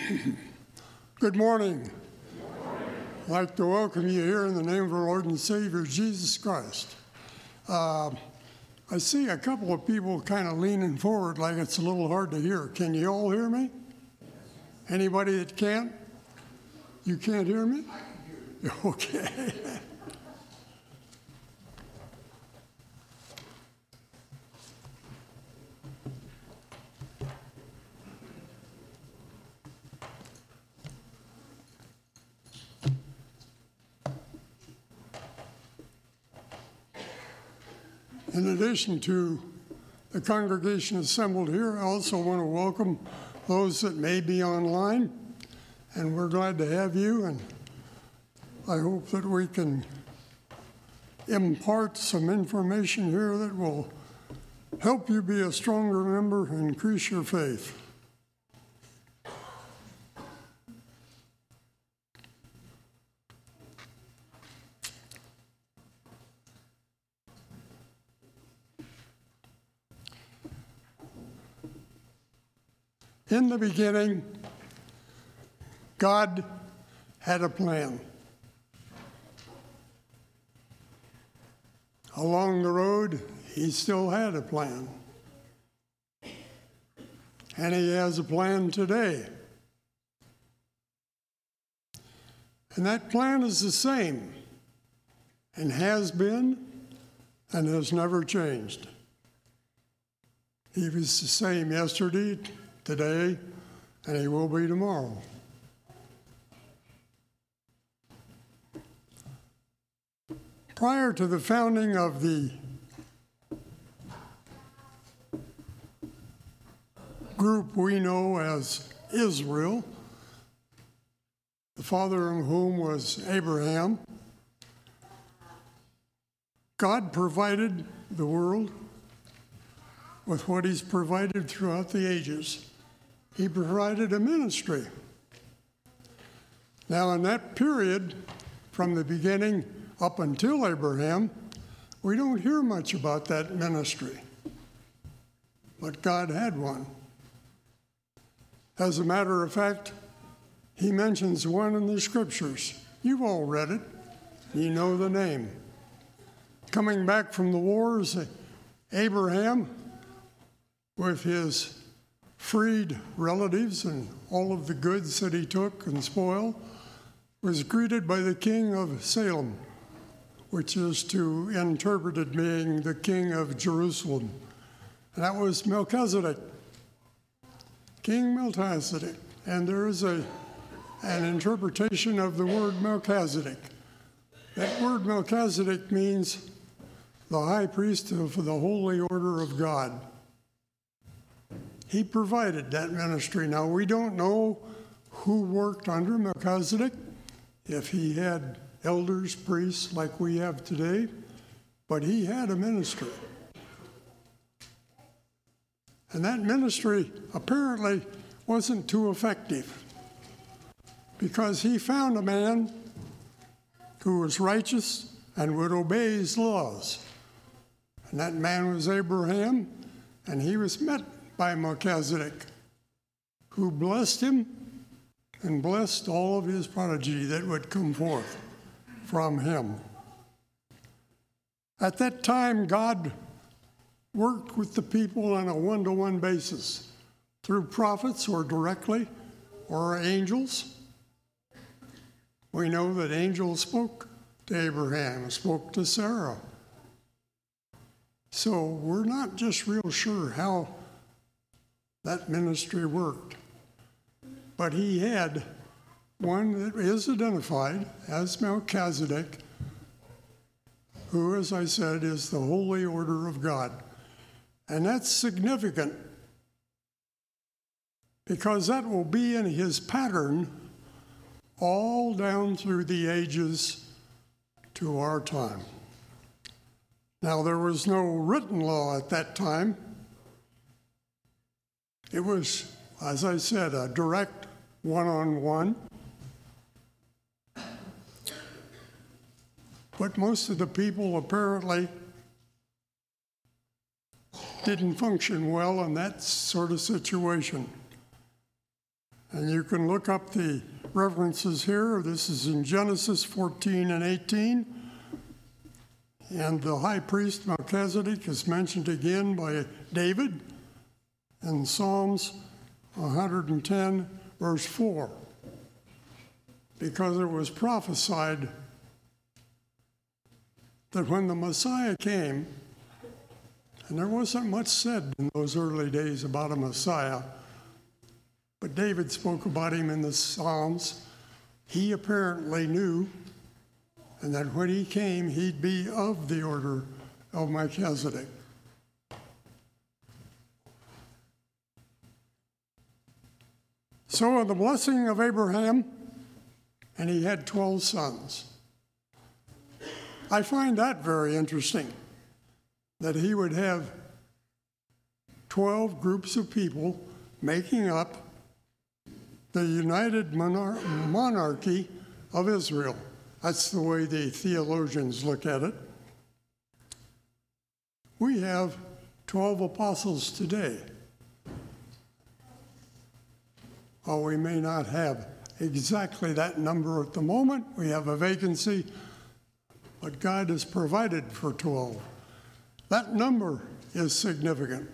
Good morning. I'd like to welcome you here in the name of our Lord and Savior, Jesus Christ. I see a couple of people kind of leaning forward like it's a little hard to hear. Can you all hear me? Anybody that can't? You can't hear me? I can hear you. Okay. In addition to the congregation assembled here, I also want to welcome those that may be online, and we're glad to have you, and I hope that we can impart some information here that will help you be a stronger member and increase your faith. In the beginning, God had a plan. Along the road, he still had a plan. And he has a plan today. And that plan is the same, and has been, and has never changed. He was the same yesterday, today, and he will be tomorrow. Prior to the founding of the group we know as Israel, the father of whom was Abraham, God provided the world with what he's provided throughout the ages. He provided a ministry. Now, in that period, from the beginning up until Abraham, we don't hear much about that ministry. But God had one. As a matter of fact, he mentions one in the scriptures. You've all read it. You know the name. Coming back from the wars, Abraham, with his freed relatives and all of the goods that he took and spoiled, was greeted by the king of Salem, which is to interpreted being the king of Jerusalem. And that was Melchizedek, King Melchizedek. And there is an interpretation of the word Melchizedek. That word Melchizedek means the high priest of the holy order of God. He provided that ministry. Now, we don't know who worked under Melchizedek, if he had elders, priests like we have today, but he had a ministry. And that ministry apparently wasn't too effective because he found a man who was righteous and would obey his laws. And that man was Abraham, and he was met by Melchizedek, who blessed him and blessed all of his progeny that would come forth from him. At that time, God worked with the people on a one-to-one basis through prophets or directly or angels. We know that angels spoke to Abraham, spoke to Sarah. So we're not just real sure how that ministry worked. But he had one that is identified as Melchizedek, who, as I said, is the holy order of God. And that's significant because that will be in his pattern all down through the ages to our time. Now, there was no written law at that time. It was, as I said, a direct one-on-one. But most of the people apparently didn't function well in that sort of situation. And you can look up the references here. This is in Genesis 14 and 18. And the high priest Melchizedek is mentioned again by David in Psalms 110, verse 4, because it was prophesied that when the Messiah came, and there wasn't much said in those early days about a Messiah, but David spoke about him in the Psalms. He apparently knew, and that when he came, he'd be of the order of Melchizedek. So the blessing of Abraham, and he had 12 sons. I find that very interesting, that he would have 12 groups of people making up the united monarchy of Israel. That's the way the theologians look at it. We have 12 apostles today. While we may not have exactly that number at the moment, we have a vacancy, but God has provided for 12. That number is significant.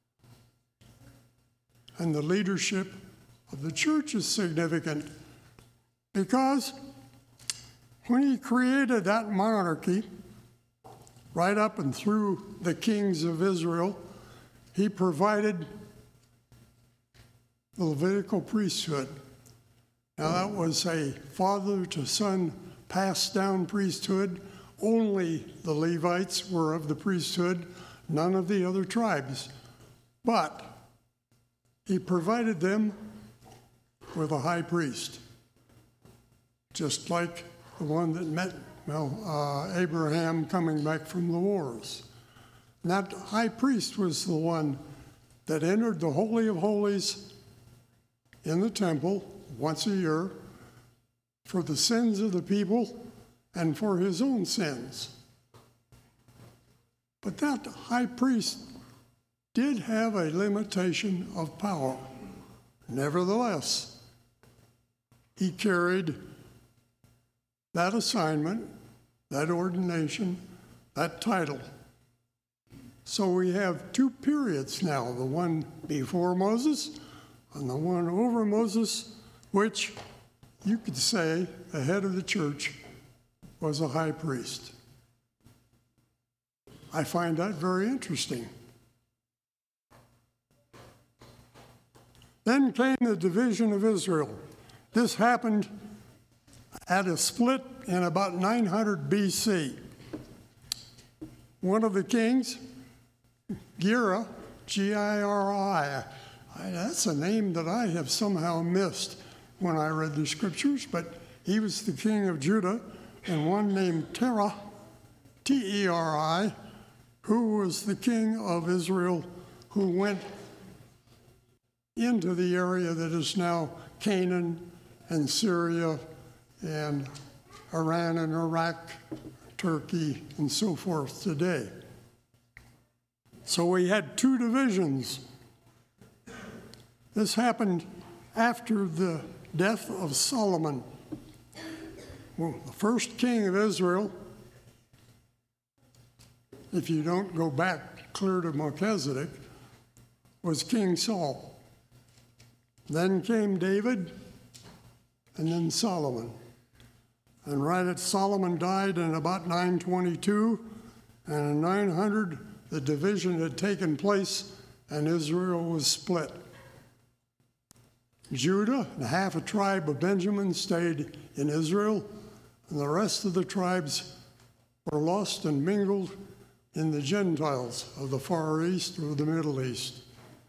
And the leadership of the church is significant because when he created that monarchy, right up and through the kings of Israel, he provided the Levitical priesthood. Now, that was a father to son passed down priesthood. Only the Levites were of the priesthood, none of the other tribes. But he provided them with a high priest, just like the one that met Abraham coming back from the wars. And that high priest was the one that entered the Holy of Holies in the temple once a year for the sins of the people and for his own sins. But that high priest did have a limitation of power. Nevertheless, he carried that assignment, that ordination, that title. So we have two periods now, the one before Moses and the one over Moses, which you could say the head of the church was a high priest. I find that very interesting. Then came the division of Israel. This happened at a split in about 900 BC. One of the kings, Giri, G-I-R-I, that's a name that I have somehow missed when I read the scriptures, but he was the king of Judah, and one named Terah, T-E-R-I, who was the king of Israel, who went into the area that is now Canaan and Syria and Iran and Iraq, Turkey, and so forth today. So we had two divisions. This happened after the death of Solomon. Well, the first king of Israel, if you don't go back clear to Melchizedek, was King Saul. Then came David, and then Solomon. And right at Solomon died in about 922, and in 900, the division had taken place, and Israel was split. Judah and half a tribe of Benjamin stayed in Israel, and the rest of the tribes were lost and mingled in the Gentiles of the Far East or the Middle East.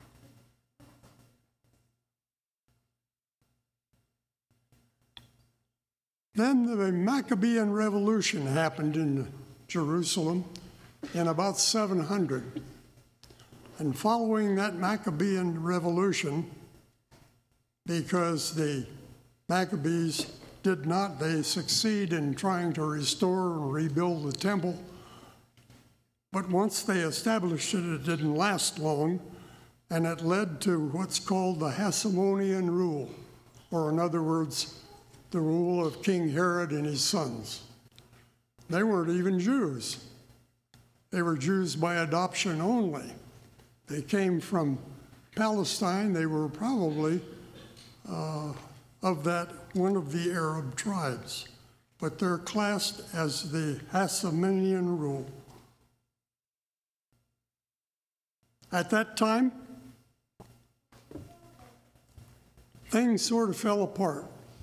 Then the Maccabean Revolution happened in Jerusalem in about 700. And following that Maccabean Revolution, because the Maccabees they succeed in trying to restore and rebuild the temple, but once they established it, it didn't last long, and it led to what's called the Hasmonean rule. or in other words, the rule of King Herod and his sons. They weren't even Jews. They were Jews by adoption only. They came from Palestine. They were probably of that one of the Arab tribes, but they're classed as the Hasmonean rule. At that time, things sort of fell apart.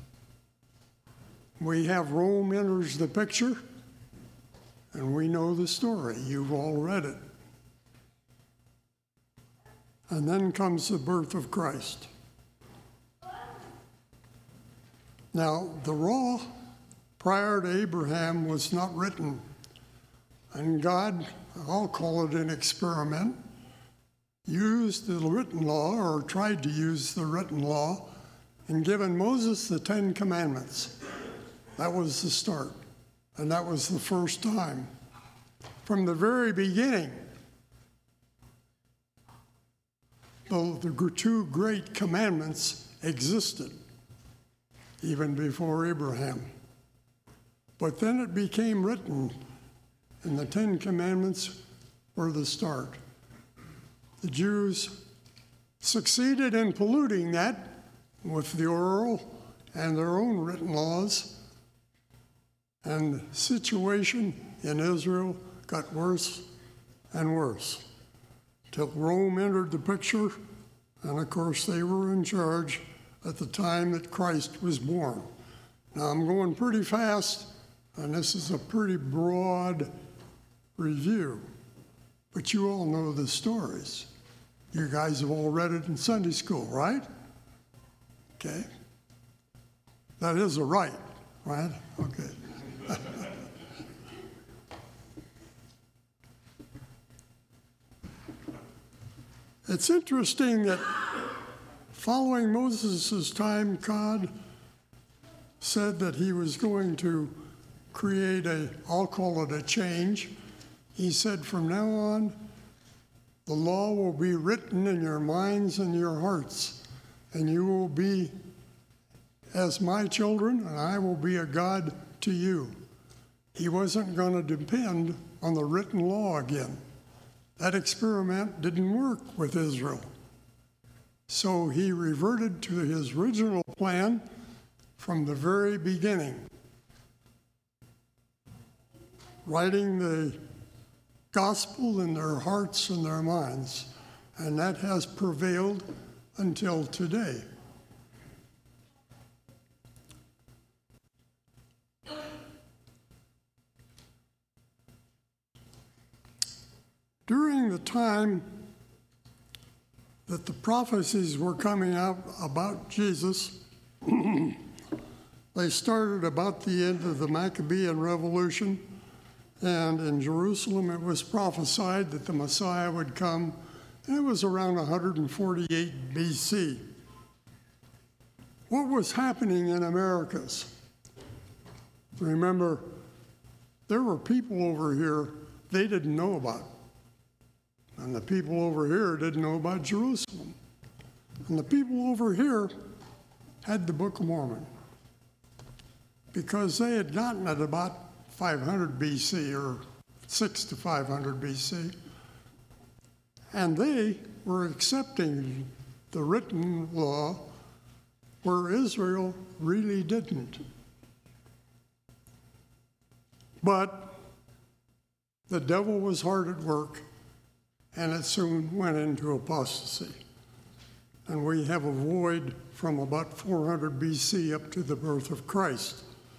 We have Rome enters the picture, and we know the story. You've all read it. And then comes the birth of Christ. Now, the law prior to Abraham was not written, and God, I'll call it an experiment, used the written law, or tried to use the written law, and given Moses the 10 Commandments. That was the start, and that was the first time. From the very beginning, the two great commandments existed, even before Abraham. But then it became written, and the 10 Commandments were the start. The Jews succeeded in polluting that with the oral and their own written laws, and the situation in Israel got worse and worse, till Rome entered the picture, and of course they were in charge at the time that Christ was born. Now I'm going pretty fast, and this is a pretty broad review, but you all know the stories. You guys have all read it in Sunday school, right? Okay. That is a right? Okay. It's interesting that following Moses' time, God said that he was going to create I'll call it a change. He said, from now on, the law will be written in your minds and your hearts, and you will be as my children, and I will be a God to you. He wasn't going to depend on the written law again. That experiment didn't work with Israel. So he reverted to his original plan from the very beginning, writing the gospel in their hearts and their minds, and that has prevailed until today. During the time that the prophecies were coming out about Jesus, they started about the end of the Maccabean Revolution, and in Jerusalem it was prophesied that the Messiah would come, and it was around 148 BC. What was happening in Americas? Remember, there were people over here they didn't know about. And the people over here didn't know about Jerusalem. And the people over here had the Book of Mormon, because they had gotten it about 500 BC or 6 to 500 BC. And they were accepting the written law where Israel really didn't. But the devil was hard at work, and it soon went into apostasy. And we have a void from about 400 BC up to the birth of Christ.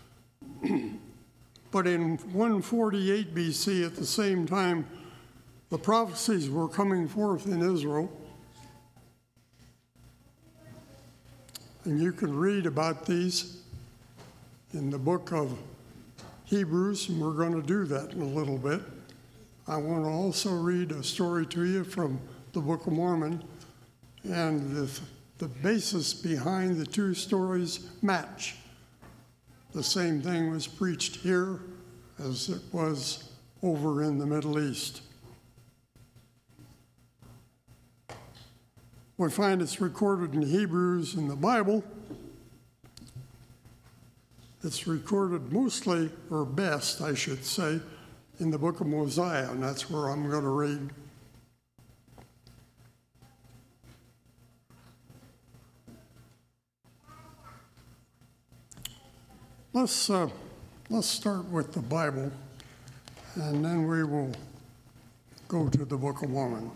But in 148 BC, at the same time, the prophecies were coming forth in Israel. And you can read about these in the book of Hebrews, and we're going to do that in a little bit. I want to also read a story to you from the Book of Mormon, and the basis behind the two stories match. The same thing was preached here as it was over in the Middle East. We find it's recorded in Hebrews in the Bible, It's recorded mostly, or best, I should say, in the book of Mosiah, and that's where I'm going to read. Let's start with the Bible, and then we will go to the Book of Mormon.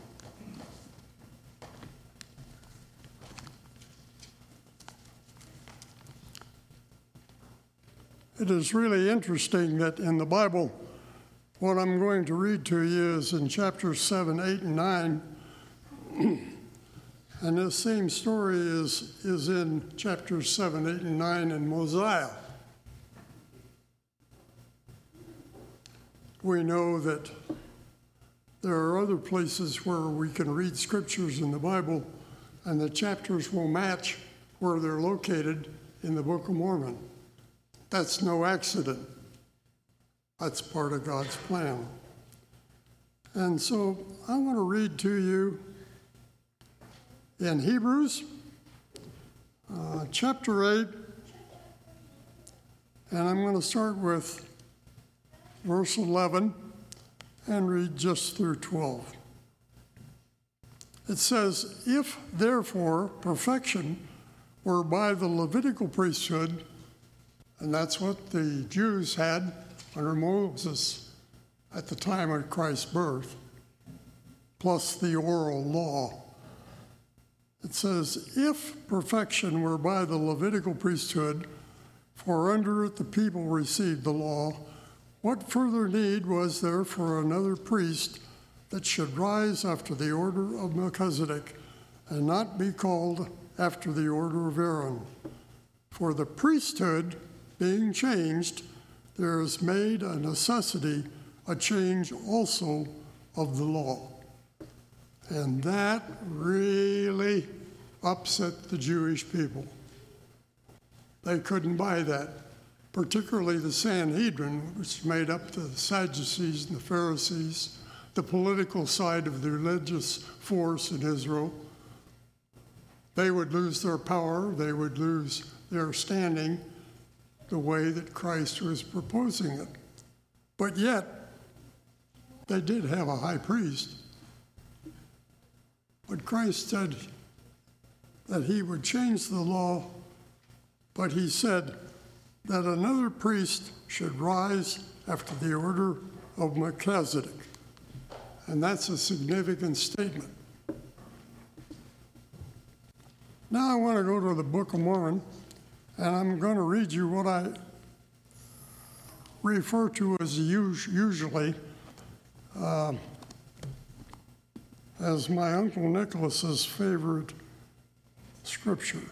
It is really interesting that in the Bible, what I'm going to read to you is in chapters 7, 8, and 9. And this same story is in chapters 7, 8, and 9 in Mosiah. We know that there are other places where we can read scriptures in the Bible, and the chapters will match where they're located in the Book of Mormon. That's no accident. That's part of God's plan. And so I want to read to you in Hebrews chapter 8, and I'm going to start with verse 11 and read just through 12. It says, "If therefore perfection were by the Levitical priesthood," and that's what the Jews had under Moses at the time of Christ's birth, plus the oral law. It says, "If perfection were by the Levitical priesthood, for under it the people received the law, what further need was there for another priest that should rise after the order of Melchizedek and not be called after the order of Aaron? For the priesthood being changed, there is made a necessity, a change also of the law." And that really upset the Jewish people. They couldn't buy that, particularly the Sanhedrin, which made up the Sadducees and the Pharisees, the political side of the religious force in Israel. They would lose their power, they would lose their standing the way that Christ was proposing it. But yet, they did have a high priest. But Christ said that he would change the law, but he said that another priest should rise after the order of Melchizedek. And that's a significant statement. Now I want to go to the Book of Mormon, and I'm going to read you what I refer to as usually as my Uncle Nicholas's favorite scripture.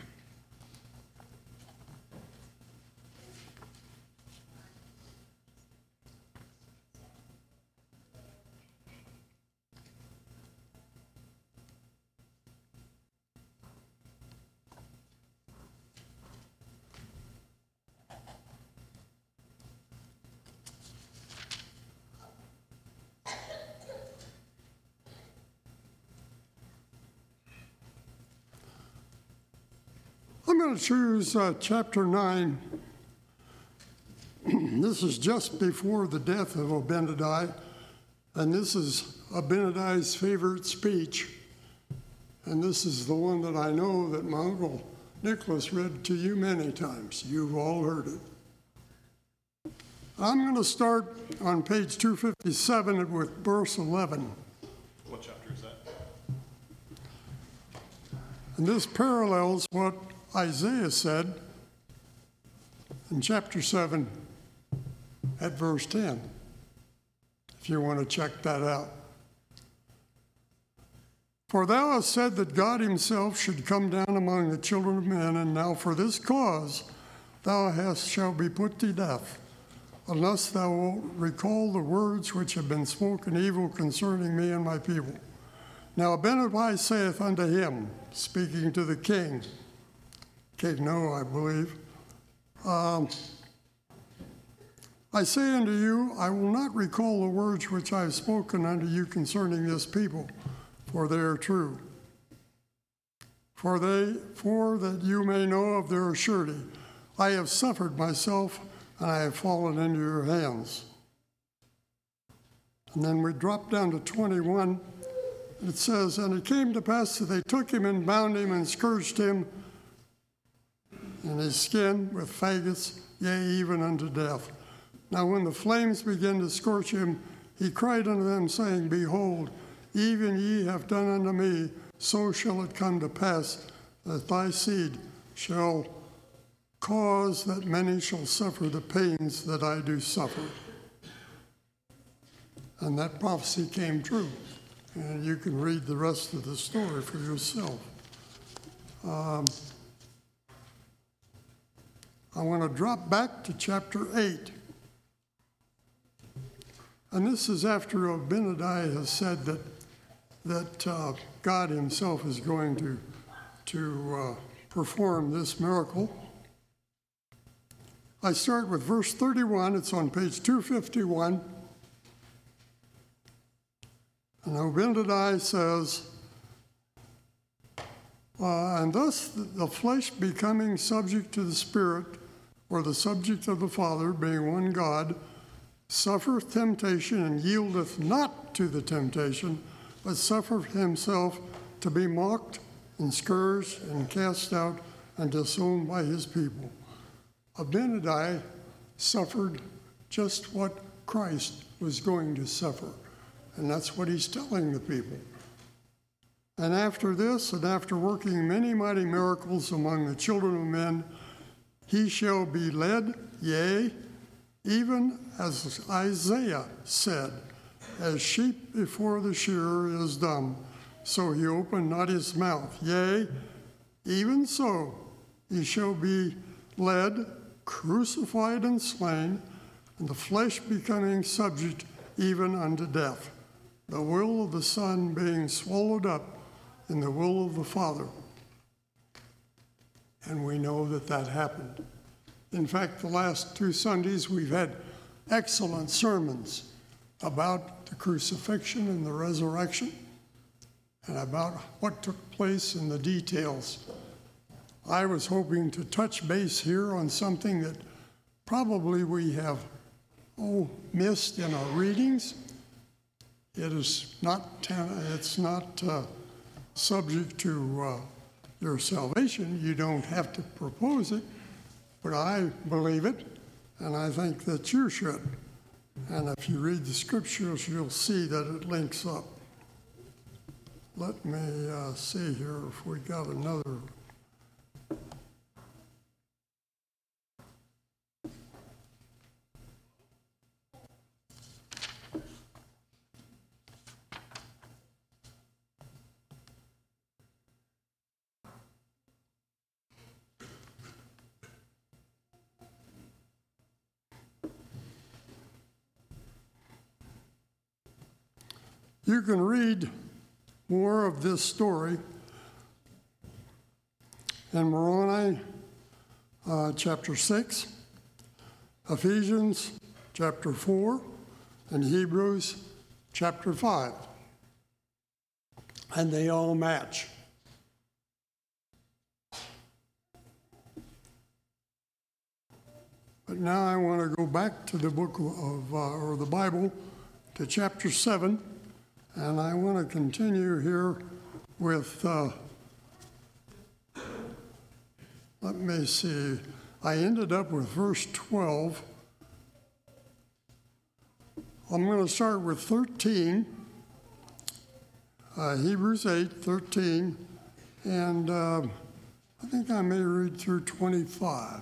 I'm going to choose chapter 9. This is just before the death of Abinadi, and this is Abinadi's favorite speech. And this is the one that I know that my Uncle Nicholas read to you many times. You've all heard it. I'm going to start on page 257 with verse 11. What chapter is that? And this parallels what Isaiah said in chapter 7 at verse 10, if you want to check that out. "For thou hast said that God himself should come down among the children of men, and now for this cause thou shalt be put to death, unless thou wilt recall the words which have been spoken evil concerning me and my people. Now Abinadi saith unto him," speaking to the king, King No, I believe, "I say unto you, I will not recall the words which I have spoken unto you concerning this people, for they are true. For that you may know of their surety, I have suffered myself, and I have fallen into your hands. And then we drop down to 21. It says, and it came to pass that they took him and bound him and scourged him in his skin with faggots, yea, even unto death. Now when the flames began to scorch him, he cried unto them, saying, Behold, even ye have done unto me, so shall it come to pass that thy seed shall cause that many shall suffer the pains that I do suffer. And that prophecy came true. And you can read the rest of the story for yourself. I want to drop back to chapter 8. And this is after Abinadi has said that God himself is going to perform this miracle. I start with verse 31. It's on page 251. And Abinadi says, and thus the flesh becoming subject to the Spirit, or the subject of the Father, being one God, suffereth temptation and yieldeth not to the temptation, but suffereth himself to be mocked and scourged and cast out and disowned by his people. Abinadi suffered just what Christ was going to suffer. And that's what he's telling the people. And after this, and after working many mighty miracles among the children of men, he shall be led, yea, even as Isaiah said, as sheep before the shearer is dumb, so he opened not his mouth. Yea, even so he shall be led, crucified and slain, and the flesh becoming subject even unto death, the will of the Son being swallowed up in the will of the Father. And we know that that happened. In fact, the last 2 Sundays we've had excellent sermons about the crucifixion and the resurrection and about what took place in the details. I was hoping to touch base here on something that probably we have missed in our readings. It is not subject to your salvation. You don't have to propose it, but I believe it, and I think that you should. And if you read the scriptures, you'll see that it links up. Let me see here if we got another. You can read more of this story in Moroni chapter 6, Ephesians chapter 4, and Hebrews chapter 5. And they all match. But now I want to go back to the book of, or the Bible, to chapter 7. And I want to continue here with, let me see, I ended up with verse 12. I'm going to start with 13, Hebrews 8, 13, and I think I may read through 25.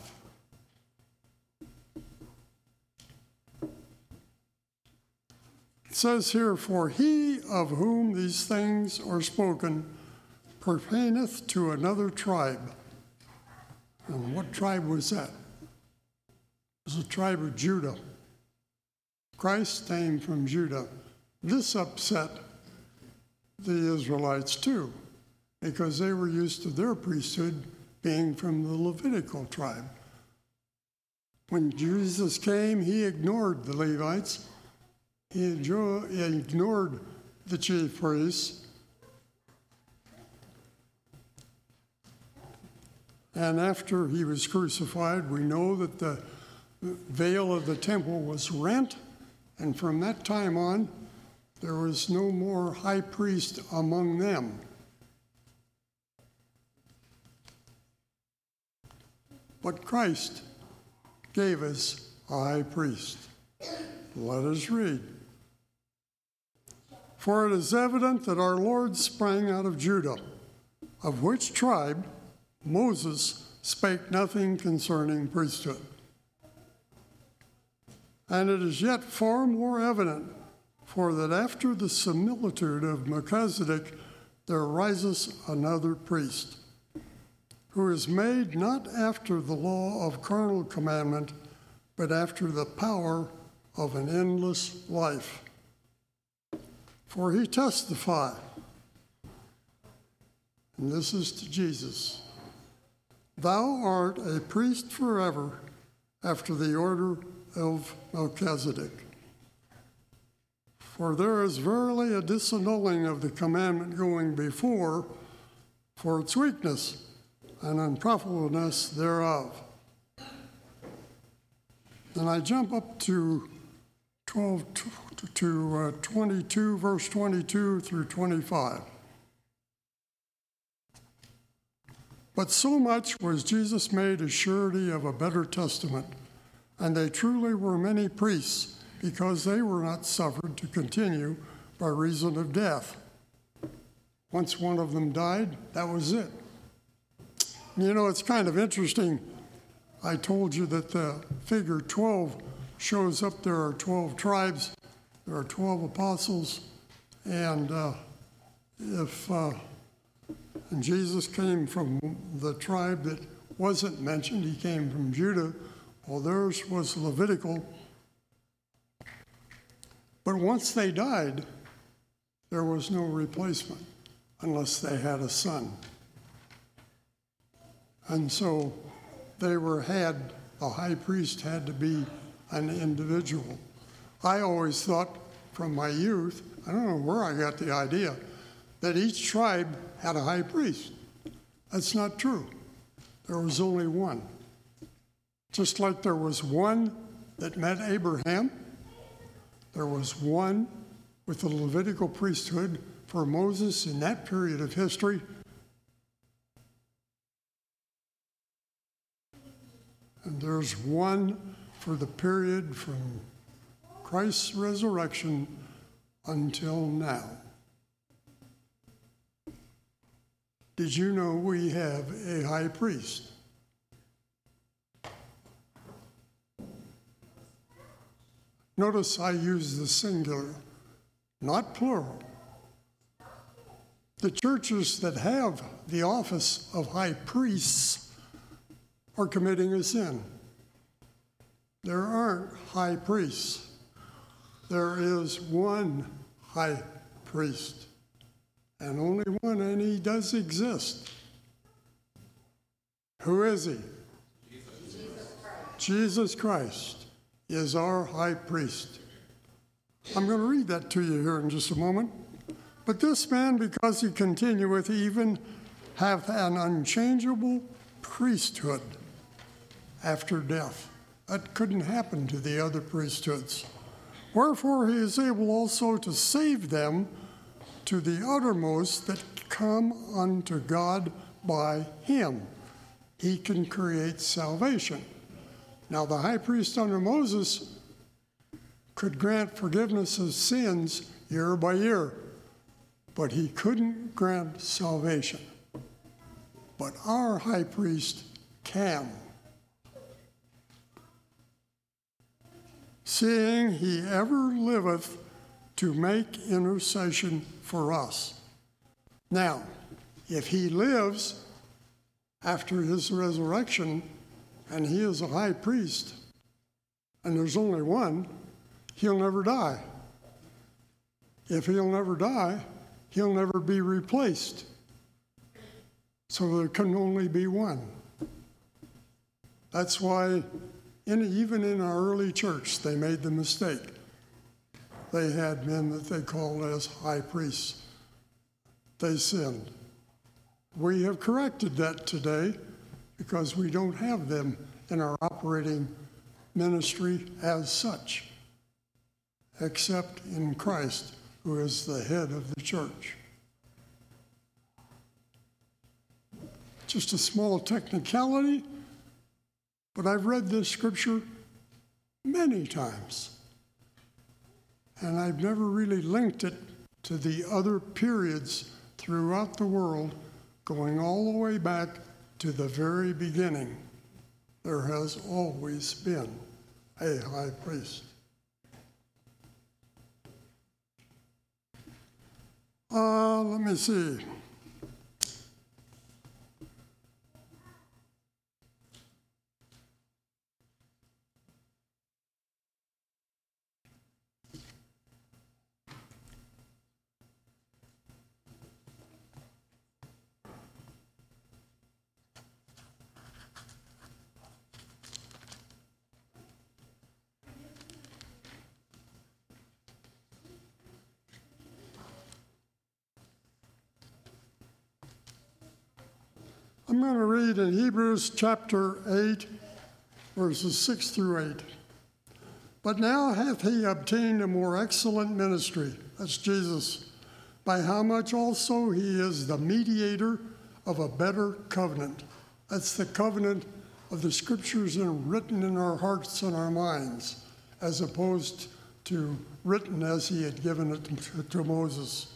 It says here, for he of whom these things are spoken pertaineth to another tribe. And what tribe was that? It was the tribe of Judah. Christ came from Judah. This upset the Israelites too, because they were used to their priesthood being from the Levitical tribe. When Jesus came, he ignored the Levites. He ignored the chief priests. And after he was crucified, we know that the veil of the temple was rent, and from that time on, there was no more high priest among them. But Christ gave us a high priest. Let us read. For it is evident that our Lord sprang out of Judah, of which tribe Moses spake nothing concerning priesthood. And it is yet far more evident, for that after the similitude of Melchizedek there rises another priest, who is made not after the law of carnal commandment, but after the power of an endless life. For he testified, and this is to Jesus, thou art a priest forever after the order of Melchizedek. For there is verily a disannulling of the commandment going before for its weakness and unprofitableness thereof. Then I jump up to 22, verse 22 through 25. But so much was Jesus made a surety of a better testament, and they truly were many priests, because they were not suffered to continue by reason of death. Once one of them died, that was it. You know, it's kind of interesting. I told you that the figure 12 shows up. There are 12 tribes, there are 12 apostles, and and Jesus came from the tribe that wasn't mentioned. He came from Judah. Well, theirs was Levitical. But once they died, there was no replacement unless they had a son. And so the high priest had to be an individual. I always thought from my youth, I don't know where I got the idea, that each tribe had a high priest. That's not true. There was only one. Just like there was one that met Abraham, there was one with the Levitical priesthood for Moses in that period of history. And there's one for the period from Christ's resurrection until now. Did you know we have a high priest? Notice I use the singular, not plural. The churches that have the office of high priests are committing a sin. There aren't high priests. There is one high priest, and only one, and he does exist. Who is he? Jesus Christ is our high priest. I'm going to read that to you here in just a moment. But this man, because he continueth, even hath an unchangeable priesthood after death. That couldn't happen to the other priesthoods. Wherefore he is able also to save them to the uttermost that come unto God by him. He can create salvation. Now, the high priest under Moses could grant forgiveness of sins year by year, but he couldn't grant salvation. But our high priest can. Seeing he ever liveth to make intercession for us. Now, if he lives after his resurrection, and he is a high priest, and there's only one, he'll never die. If he'll never die, he'll never be replaced. So there can only be one. That's why even in our early church, they made the mistake. They had men that they called as high priests. They sinned. We have corrected that today, because we don't have them in our operating ministry as such, except in Christ, who is the head of the church. Just a small technicality, but I've read this scripture many times, and I've never really linked it to the other periods throughout the world, going all the way back to the very beginning. There has always been a high priest. Let me see. I'm going to read in Hebrews chapter 8, verses 6 through 8. But now hath he obtained a more excellent ministry, that's Jesus, by how much also he is the mediator of a better covenant. That's the covenant of the scriptures and written in our hearts and our minds, as opposed to written as he had given it to Moses.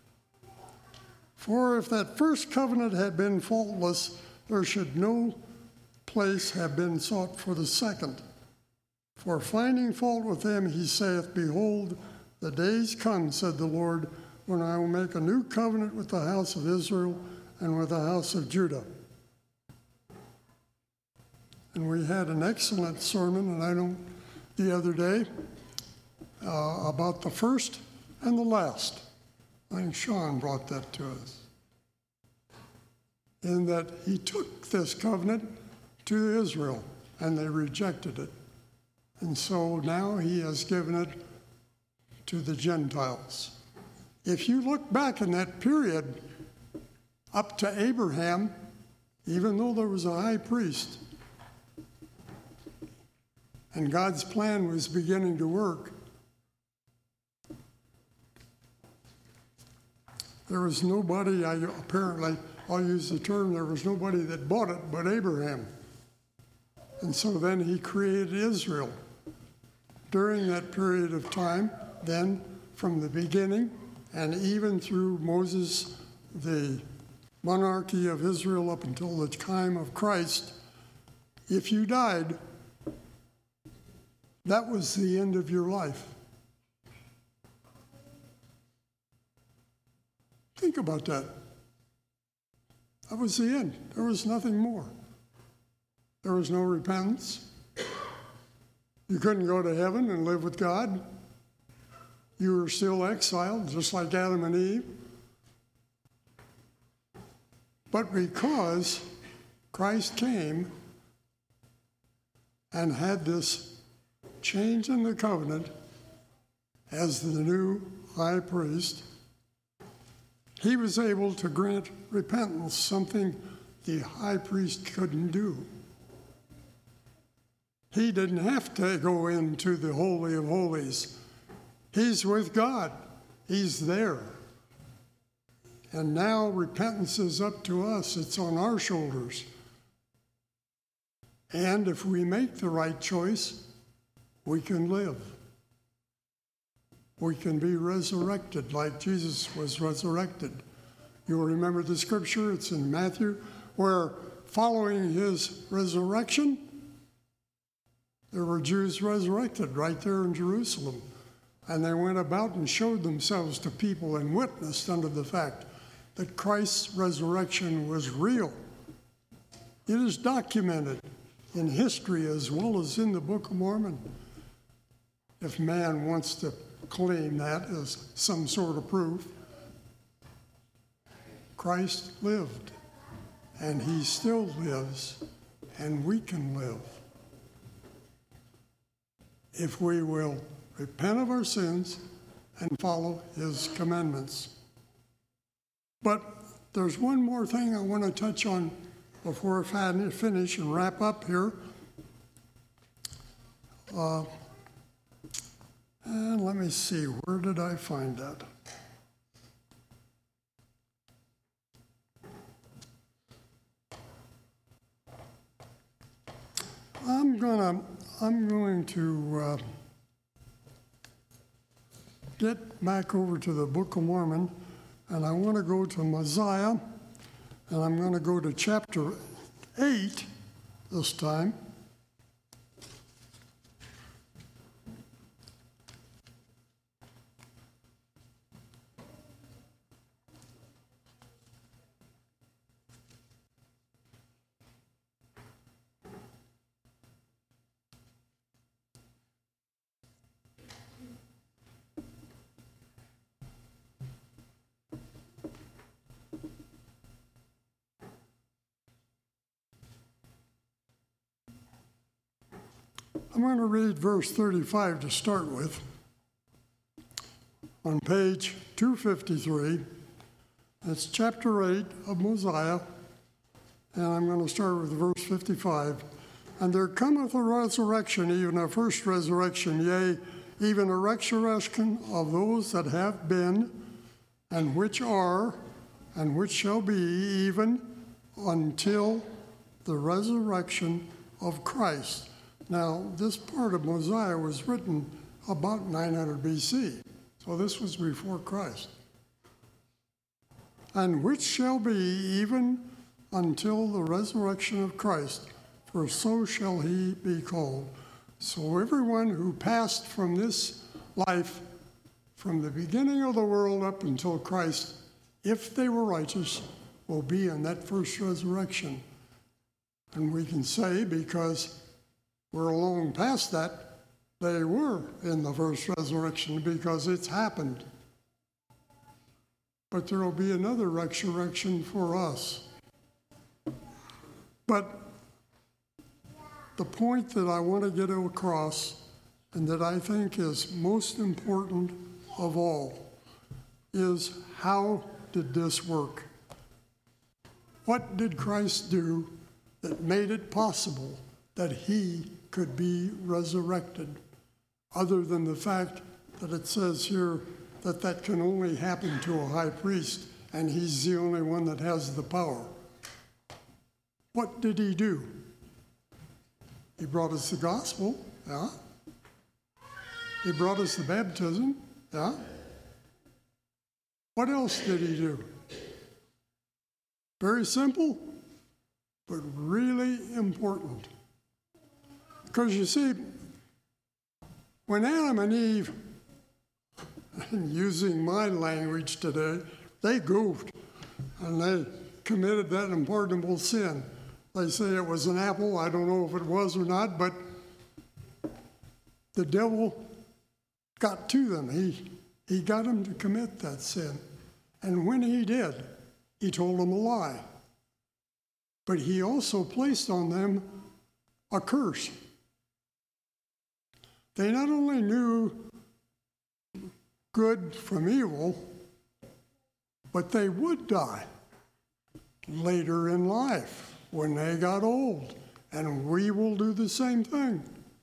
For if that first covenant had been faultless, there should no place have been sought for the second. For finding fault with them, he saith, Behold, the days come, said the Lord, when I will make a new covenant with the house of Israel and with the house of Judah. And we had an excellent sermon, the other day, about the first and the last. I think Sean brought that to us. In that he took this covenant to Israel, and they rejected it. And so now he has given it to the Gentiles. If you look back in that period, up to Abraham, even though there was a high priest, and God's plan was beginning to work, there was nobody, apparently, I'll use the term, there was nobody that bought it but Abraham. And so then he created Israel. During that period of time, then from the beginning, and even through Moses, the monarchy of Israel up until the time of Christ, if you died, that was the end of your life. Think about that. That was the end. There was nothing more. There was no repentance. You couldn't go to heaven and live with God. You were still exiled, just like Adam and Eve. But because Christ came and had this change in the covenant as the new high priest, he was able to grant repentance, something the high priest couldn't do. He didn't have to go into the Holy of Holies. He's with God. He's there. And now repentance is up to us. It's on our shoulders. And if we make the right choice, we can live. We can be resurrected like Jesus was resurrected. You'll remember the scripture, it's in Matthew, where following his resurrection, there were Jews resurrected right there in Jerusalem. And they went about and showed themselves to people and witnessed unto the fact that Christ's resurrection was real. It is documented in history as well as in the Book of Mormon. If man wants to claim that as some sort of proof, Christ lived, and he still lives, and we can live if we will repent of our sins and follow his commandments. But there's one more thing I want to touch on before I finish and wrap up here. And let me see, where did I find that? I'm going to get back over to the Book of Mormon, and I want to go to Mosiah, and I'm going to go to chapter 8 this time. I'm going to read verse 35 to start with. On page 253, it's chapter 8 of Mosiah, and I'm going to start with verse 55. And there cometh a resurrection, even a first resurrection, yea, even a resurrection of those that have been, and which are, and which shall be, even until the resurrection of Christ. Now, this part of Mosiah was written about 900 BC, so this was before Christ. And which shall be even until the resurrection of Christ, for so shall he be called. So everyone who passed from this life, from the beginning of the world up until Christ, if they were righteous, will be in that first resurrection. And we can say, because we're long past that, they were in the first resurrection because it's happened. But there will be another resurrection for us. But the point that I want to get across, and that I think is most important of all, is how did this work? What did Christ do that made it possible that he could be resurrected, other than the fact that it says here that that can only happen to a high priest, and he's the only one that has the power? What did he do? He brought us the gospel, yeah. He brought us the baptism, yeah. What else did he do? Very simple, but really important. Because you see, when Adam and Eve, using my language today, they goofed and they committed that unpardonable sin. They say it was an apple. I don't know if it was or not, but the devil got to them. He got them to commit that sin. And when he did, he told them a lie. But he also placed on them a curse. They not only knew good from evil, but they would die later in life when they got old. And we will do the same thing.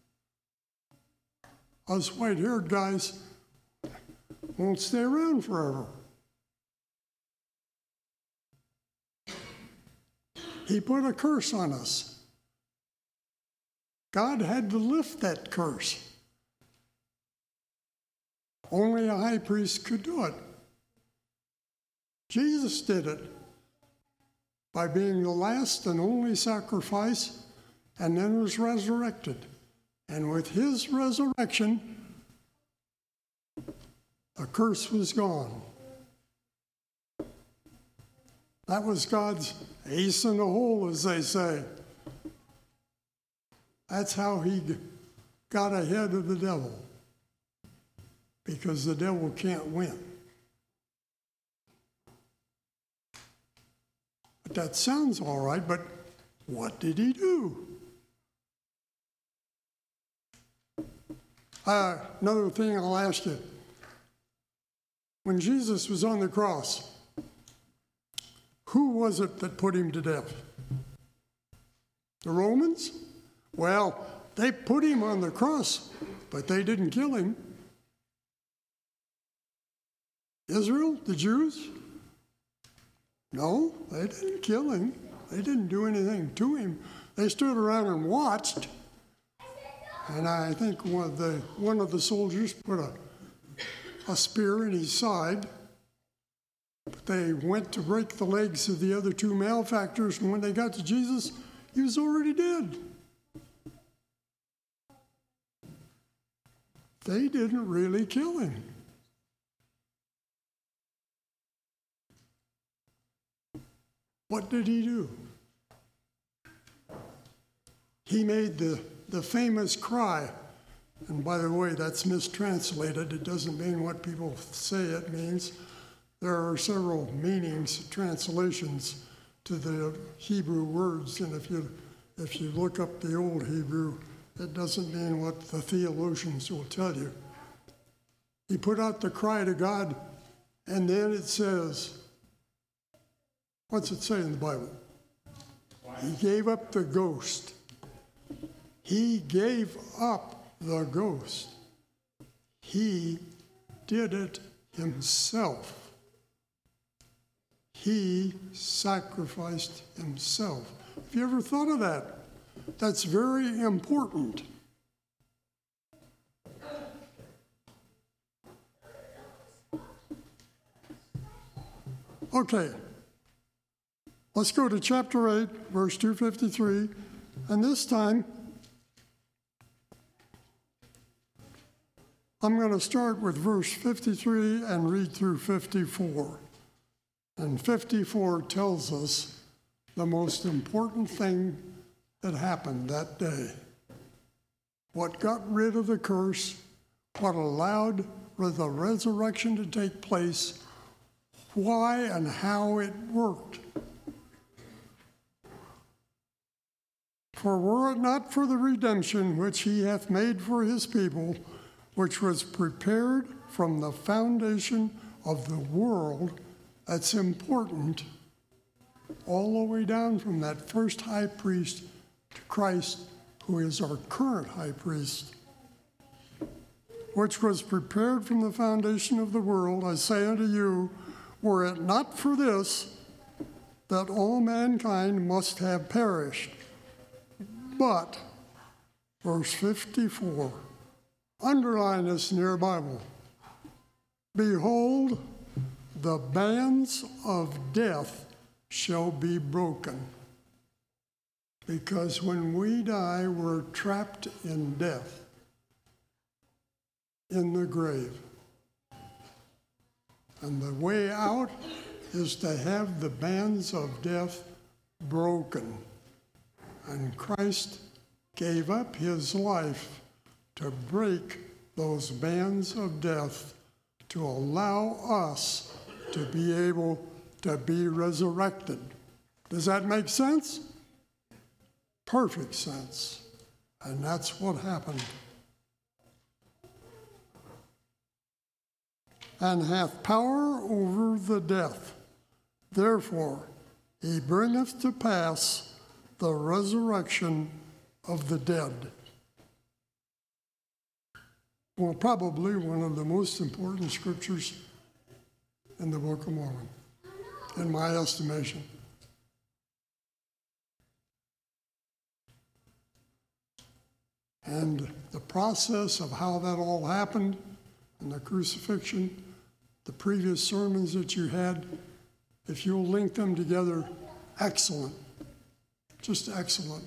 Us white-haired guys won't stay around forever. He put a curse on us. God had to lift that curse. Only a high priest could do it. Jesus did it by being the last and only sacrifice, and then was resurrected. And with his resurrection, the curse was gone. That was God's ace in the hole, as they say. That's how he got ahead of the devil, because the devil can't win. But that sounds all right, but what did he do? Another thing I'll ask you. When Jesus was on the cross, who was it that put him to death? The Romans? Well, they put him on the cross, but they didn't kill him. Israel, the Jews? No, they didn't kill him. They didn't do anything to him. They stood around and watched. And I think one of the soldiers put a spear in his side. But they went to break the legs of the other two malefactors, and when they got to Jesus, he was already dead. They didn't really kill him. What did he do? He made the famous cry. And by the way, that's mistranslated. It doesn't mean what people say it means. There are several meanings, translations to the Hebrew words. And if you look up the old Hebrew, it doesn't mean what the theologians will tell you. He put out the cry to God, and then it says, what's it say in the Bible? He gave up the ghost. He gave up the ghost. He did it himself. He sacrificed himself. Have you ever thought of that? That's very important. Okay. Let's go to chapter 8, verse 253, and this time I'm going to start with verse 53 and read through 54. And 54 tells us the most important thing that happened that day. What got rid of the curse, what allowed the resurrection to take place, why and how it worked. For were it not for the redemption which he hath made for his people, which was prepared from the foundation of the world, that's important, all the way down from that first high priest to Christ, who is our current high priest, which was prepared from the foundation of the world, I say unto you, were it not for this, that all mankind must have perished. But, verse 54, underline this in your Bible. Behold, the bands of death shall be broken. Because when we die, we're trapped in death, in the grave. And the way out is to have the bands of death broken. And Christ gave up his life to break those bands of death, to allow us to be able to be resurrected. Does that make sense? Perfect sense. And that's what happened. And hath power over the death. Therefore, he bringeth to pass the resurrection of the dead. Well, probably one of the most important scriptures in the Book of Mormon, in my estimation. And the process of how that all happened, and the crucifixion, the previous sermons that you had, if you'll link them together, excellent. Just excellent.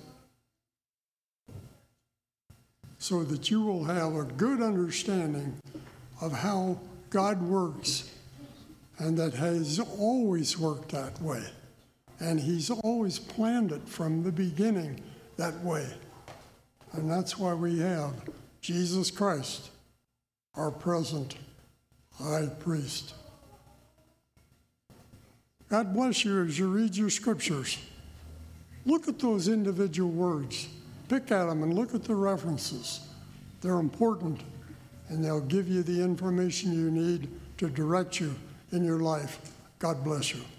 So that you will have a good understanding of how God works, and that has always worked that way. And he's always planned it from the beginning that way. And that's why we have Jesus Christ, our present high priest. God bless you as you read your scriptures. Look at those individual words. Pick at them and look at the references. They're important, and they'll give you the information you need to direct you in your life. God bless you.